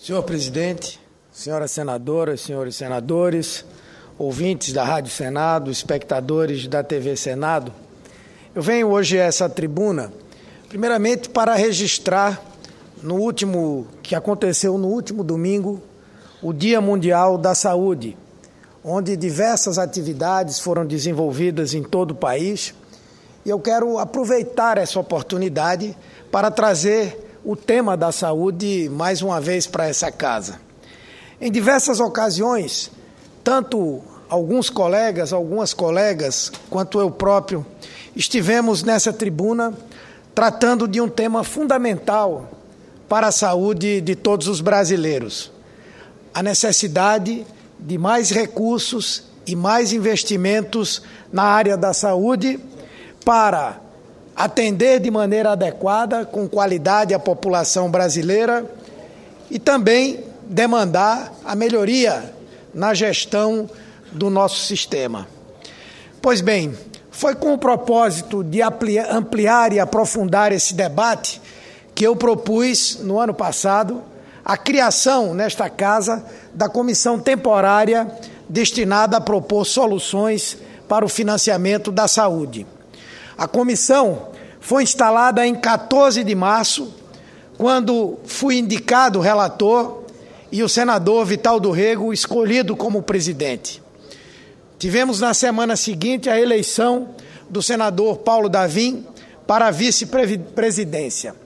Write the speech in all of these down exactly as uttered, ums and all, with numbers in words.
Senhor presidente, senhoras senadoras, senhores senadores, ouvintes da Rádio Senado, espectadores da T V Senado, eu venho hoje a essa tribuna, primeiramente para registrar no último, que aconteceu no último domingo, o Dia Mundial da Saúde, onde diversas atividades foram desenvolvidas em todo o país, e eu quero aproveitar essa oportunidade para trazer o tema da saúde mais uma vez para essa casa. Em diversas ocasiões, tanto alguns colegas, algumas colegas, quanto eu próprio, estivemos nessa tribuna tratando de um tema fundamental para a saúde de todos os brasileiros: a necessidade de mais recursos e mais investimentos na área da saúde para atender de maneira adequada, com qualidade, a população brasileira e também demandar a melhoria na gestão do nosso sistema. Pois bem, foi com o propósito de ampliar e aprofundar esse debate que eu propus, no ano passado, a criação, nesta casa, da comissão temporária destinada a propor soluções para o financiamento da saúde. A comissão foi instalada em quatorze de março, quando fui indicado relator e o senador Vital do Rego escolhido como presidente. Tivemos na semana seguinte a eleição do senador Paulo Davim para a vice-presidência.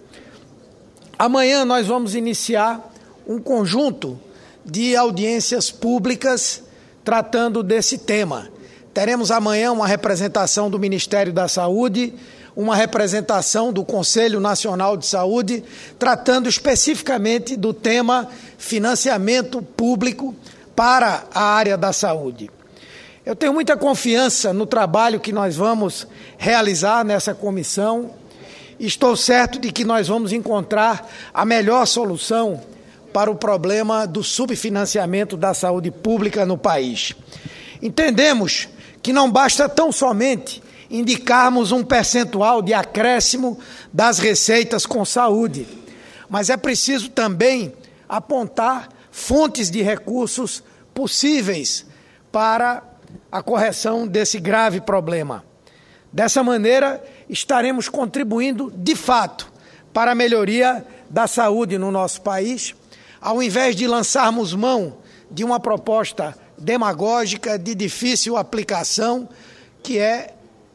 Amanhã nós vamos iniciar um conjunto de audiências públicas tratando desse tema. Teremos amanhã uma representação do Ministério da Saúde, uma representação do Conselho Nacional de Saúde, tratando especificamente do tema financiamento público para a área da saúde. Eu tenho muita confiança no trabalho que nós vamos realizar nessa comissão. Estou certo de que nós vamos encontrar a melhor solução para o problema do subfinanciamento da saúde pública no país. Entendemos que não basta tão somente indicarmos um percentual de acréscimo das receitas com saúde, mas é preciso também apontar fontes de recursos possíveis para a correção desse grave problema. Dessa maneira, estaremos contribuindo, de fato, para a melhoria da saúde no nosso país, ao invés de lançarmos mão de uma proposta demagógica, de difícil aplicação, que é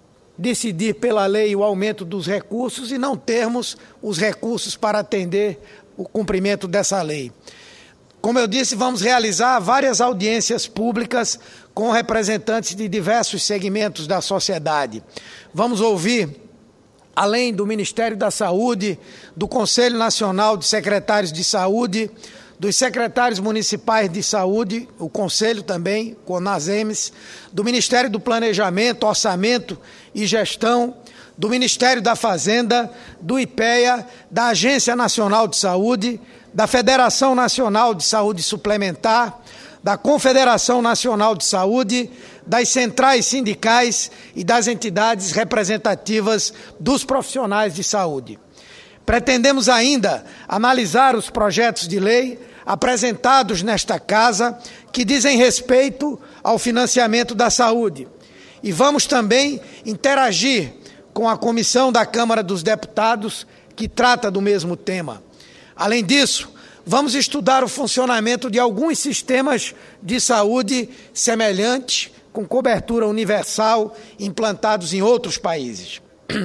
decidir pela lei o aumento dos recursos e não termos os recursos para atender o cumprimento dessa lei. Como eu disse, vamos realizar várias audiências públicas com representantes de diversos segmentos da sociedade. Vamos ouvir, além do Ministério da Saúde, do Conselho Nacional de Secretários de Saúde, dos secretários municipais de saúde, o Conselho também, CONASEMES, do Ministério do Planejamento, Orçamento e Gestão, do Ministério da Fazenda, do IPEA, da Agência Nacional de Saúde, da Federação Nacional de Saúde Suplementar, da Confederação Nacional de Saúde, das centrais sindicais e das entidades representativas dos profissionais de saúde. Pretendemos ainda analisar os projetos de lei apresentados nesta casa que dizem respeito ao financiamento da saúde. E vamos também interagir com a comissão da Câmara dos Deputados que trata do mesmo tema. Além disso, vamos estudar o funcionamento de alguns sistemas de saúde semelhantes, com cobertura universal, implantados em outros países.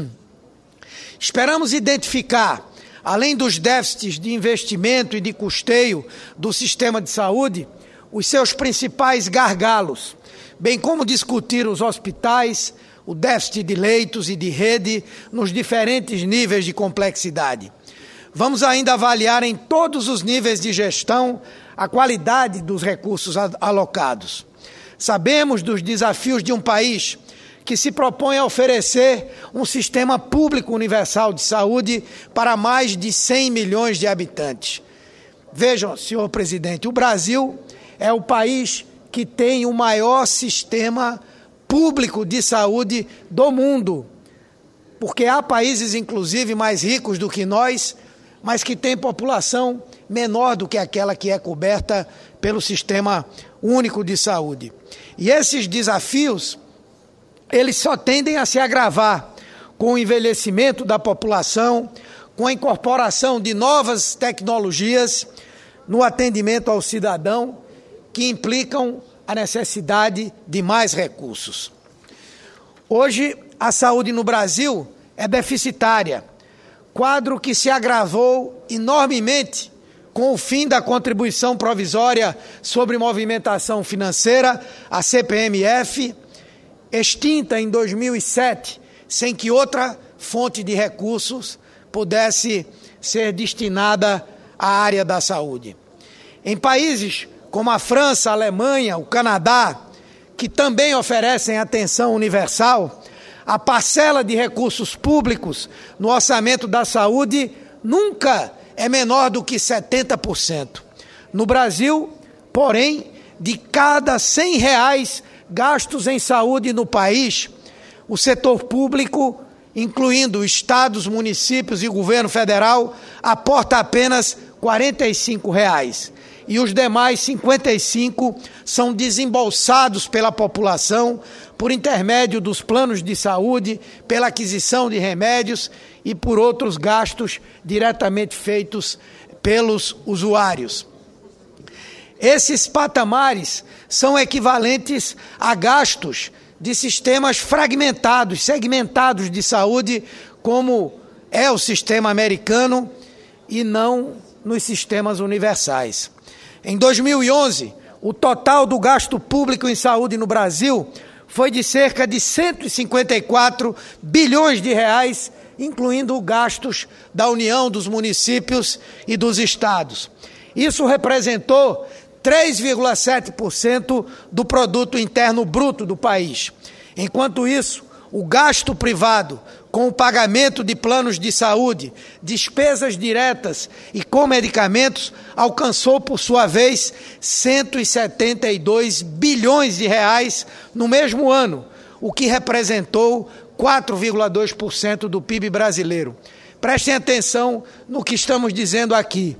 Esperamos identificar, além dos déficits de investimento e de custeio do sistema de saúde, os seus principais gargalos, bem como discutir os hospitais, o déficit de leitos e de rede nos diferentes níveis de complexidade. Vamos ainda avaliar em todos os níveis de gestão a qualidade dos recursos alocados. Sabemos dos desafios de um país que se propõe a oferecer um sistema público universal de saúde para mais de cem milhões de habitantes. Vejam, senhor presidente, o Brasil é o país que tem o maior sistema público de saúde do mundo, porque há países, inclusive, mais ricos do que nós, mas que tem população menor do que aquela que é coberta pelo Sistema Único de Saúde. E esses desafios, eles só tendem a se agravar com o envelhecimento da população, com a incorporação de novas tecnologias no atendimento ao cidadão, que implicam a necessidade de mais recursos. Hoje, a saúde no Brasil é deficitária, quadro que se agravou enormemente com o fim da contribuição provisória sobre movimentação financeira, a C P M F, extinta em dois mil e sete, sem que outra fonte de recursos pudesse ser destinada à área da saúde. Em países como a França, a Alemanha, o Canadá, que também oferecem atenção universal, a parcela de recursos públicos no orçamento da saúde nunca é menor do que setenta por cento. No Brasil, porém, de cada cem reais gastos em saúde no país, o setor público, incluindo estados, municípios e governo federal, aporta apenas quarenta e cinco reais. E os demais cinquenta e cinco são desembolsados pela população por intermédio dos planos de saúde, pela aquisição de remédios e por outros gastos diretamente feitos pelos usuários. Esses patamares são equivalentes a gastos de sistemas fragmentados, segmentados de saúde, como é o sistema americano, e não nos sistemas universais. Em dois mil e onze, o total do gasto público em saúde no Brasil foi de cerca de cento e cinquenta e quatro bilhões de reais, incluindo gastos da União, dos municípios e dos estados. Isso representou três vírgula sete por cento do produto interno bruto do país. Enquanto isso, o gasto privado, com o pagamento de planos de saúde, despesas diretas e com medicamentos, alcançou, por sua vez, cento e setenta e dois bilhões de reais no mesmo ano, o que representou quatro vírgula dois por cento do P I B brasileiro. Prestem atenção no que estamos dizendo aqui.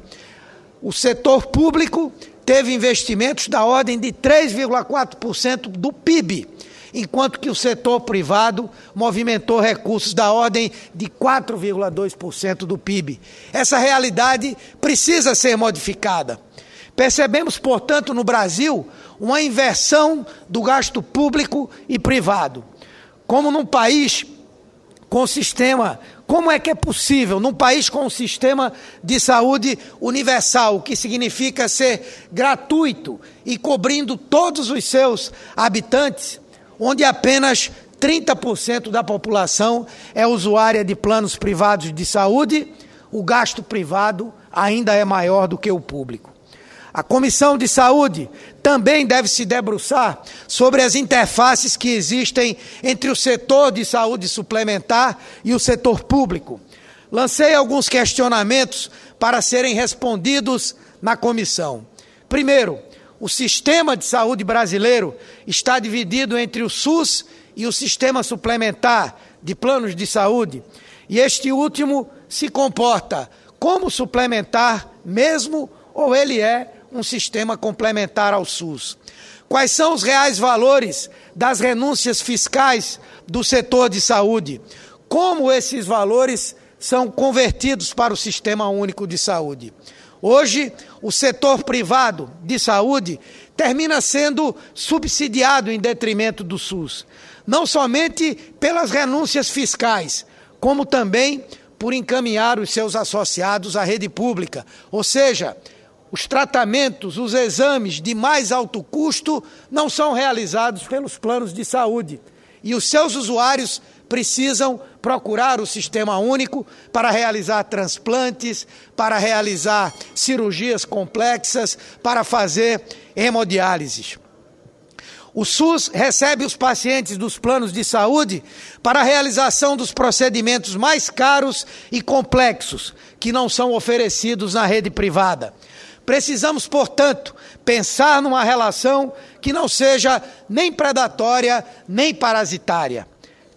O setor público teve investimentos da ordem de três vírgula quatro por cento do P I B, enquanto que o setor privado movimentou recursos da ordem de quatro vírgula dois por cento do P I B. Essa realidade precisa ser modificada. Percebemos, portanto, no Brasil, uma inversão do gasto público e privado. Como num país com sistema, como é que é possível, num país com um sistema de saúde universal, o que significa ser gratuito e cobrindo todos os seus habitantes, onde apenas trinta por cento da população é usuária de planos privados de saúde, o gasto privado ainda é maior do que o público. A Comissão de Saúde também deve se debruçar sobre as interfaces que existem entre o setor de saúde suplementar e o setor público. Lancei alguns questionamentos para serem respondidos na comissão. Primeiro, o sistema de saúde brasileiro está dividido entre o SUS e o sistema suplementar de planos de saúde, e este último se comporta como suplementar mesmo, ou ele é um sistema complementar ao SUS. Quais são os reais valores das renúncias fiscais do setor de saúde? Como esses valores são convertidos para o Sistema Único de Saúde? Hoje, o setor privado de saúde termina sendo subsidiado em detrimento do SUS, não somente pelas renúncias fiscais, como também por encaminhar os seus associados à rede pública, ou seja, os tratamentos, os exames de mais alto custo não são realizados pelos planos de saúde e os seus usuários precisam procurar o Sistema Único para realizar transplantes, para realizar cirurgias complexas, para fazer hemodiálise. O SUS recebe os pacientes dos planos de saúde para a realização dos procedimentos mais caros e complexos, que não são oferecidos na rede privada. Precisamos, portanto, pensar numa relação que não seja nem predatória, nem parasitária.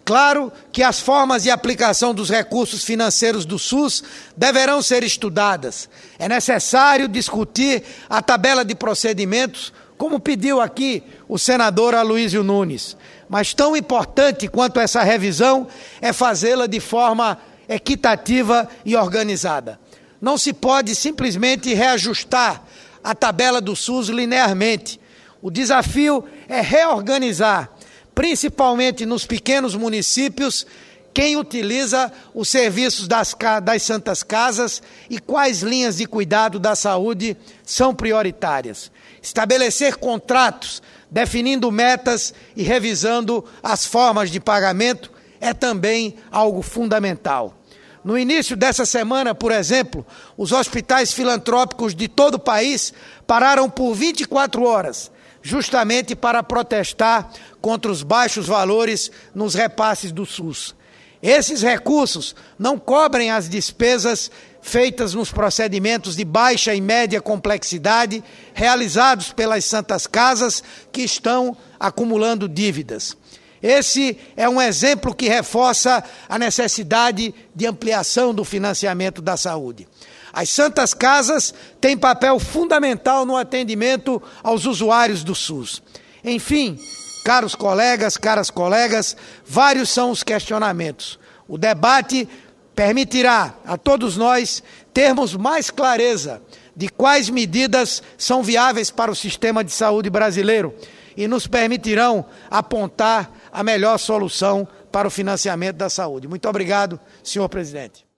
Claro que as formas de aplicação dos recursos financeiros do SUS deverão ser estudadas. É necessário discutir a tabela de procedimentos, como pediu aqui o senador Aloysio Nunes. Mas tão importante quanto essa revisão é fazê-la de forma equitativa e organizada. Não se pode simplesmente reajustar a tabela do SUS linearmente. O desafio é reorganizar, principalmente nos pequenos municípios, quem utiliza os serviços das, das Santas Casas e quais linhas de cuidado da saúde são prioritárias. Estabelecer contratos, definindo metas e revisando as formas de pagamento é também algo fundamental. No início dessa semana, por exemplo, os hospitais filantrópicos de todo o país pararam por vinte e quatro horas, justamente para protestar contra os baixos valores nos repasses do SUS. Esses recursos não cobrem as despesas feitas nos procedimentos de baixa e média complexidade realizados pelas Santas Casas, que estão acumulando dívidas. Esse é um exemplo que reforça a necessidade de ampliação do financiamento da saúde. As Santas Casas têm papel fundamental no atendimento aos usuários do SUS. Enfim, caros colegas, caras colegas, vários são os questionamentos. O debate permitirá a todos nós termos mais clareza de quais medidas são viáveis para o sistema de saúde brasileiro e nos permitirão apontar a melhor solução para o financiamento da saúde. Muito obrigado, senhor presidente.